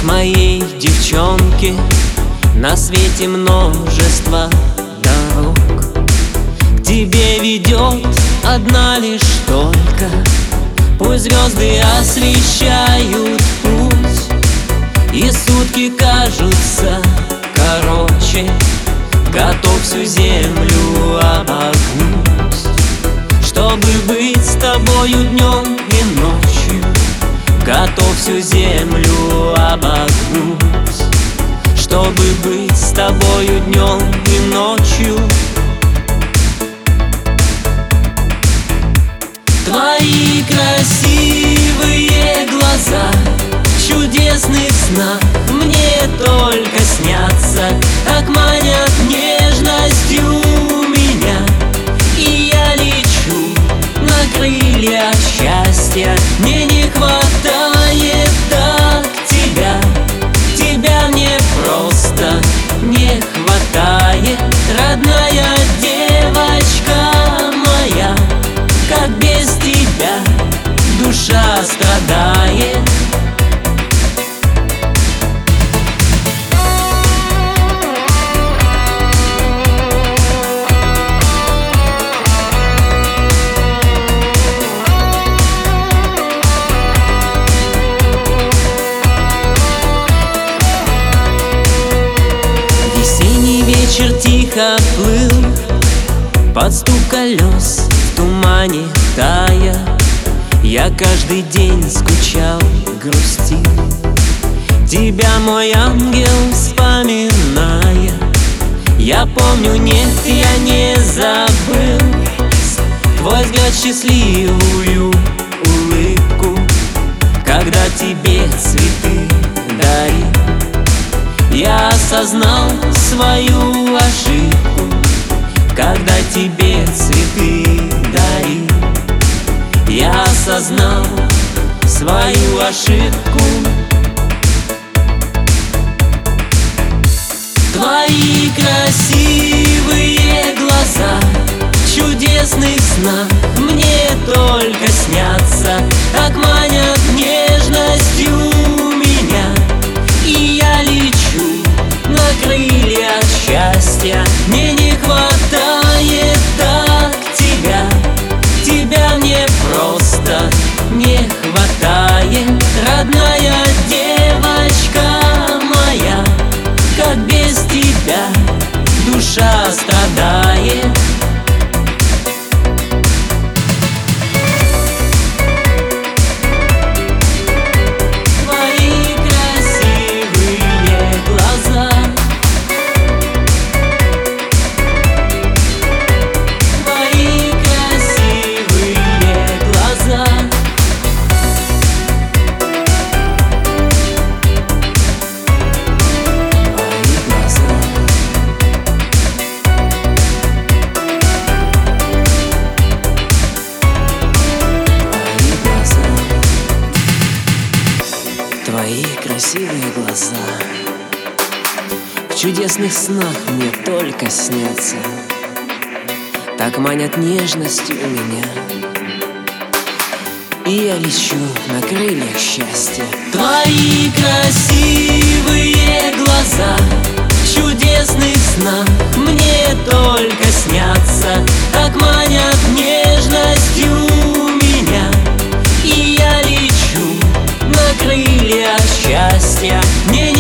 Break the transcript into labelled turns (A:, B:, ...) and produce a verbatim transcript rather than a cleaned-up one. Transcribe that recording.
A: К моей девчонке на свете множество дорог. К тебе ведет одна лишь только. Пусть звезды освещают путь, и сутки кажутся короче. Готов всю землю обогнуть, чтобы быть с тобою днем и ночью. Готов всю землю обогнуть, чтобы быть с тобою днем и ночью. Твои красивые глаза в чудесных снах мне только снятся, так манят нежностью меня. И я лечу на крыльях счастья. Мне не хватает так тебя, тебя мне просто не хватает, родная девочка моя. Как без тебя душа страдает. Весенний вечер тихо плыл под стук колес, в тумане тая. Я каждый день скучал, грустил, тебя, мой ангел, вспоминая. Я помню, нет, я не забыл твой взгляд, счастливую улыбку, когда тебе цветы дарил. Я осознал свою ошибку, когда тебе цветы дарил. Я осознал свою ошибку. Твои красивые глаза в чудесных снах мне только снятся, так манят нежностью меня. И я лечу на крыльях счастья. Мне не хватает так тебя, тебя мне просто не хватает, родная девочка моя. Как без тебя душа страдает. Твои красивые глаза в чудесных снах мне только снятся, так манят нежностью меня. И я лечу на крыльях счастья. Твои красивые глаза в чудесных снах мне только снятся, так манят нежностью меня. И я лечу на крыльях счастья. Мне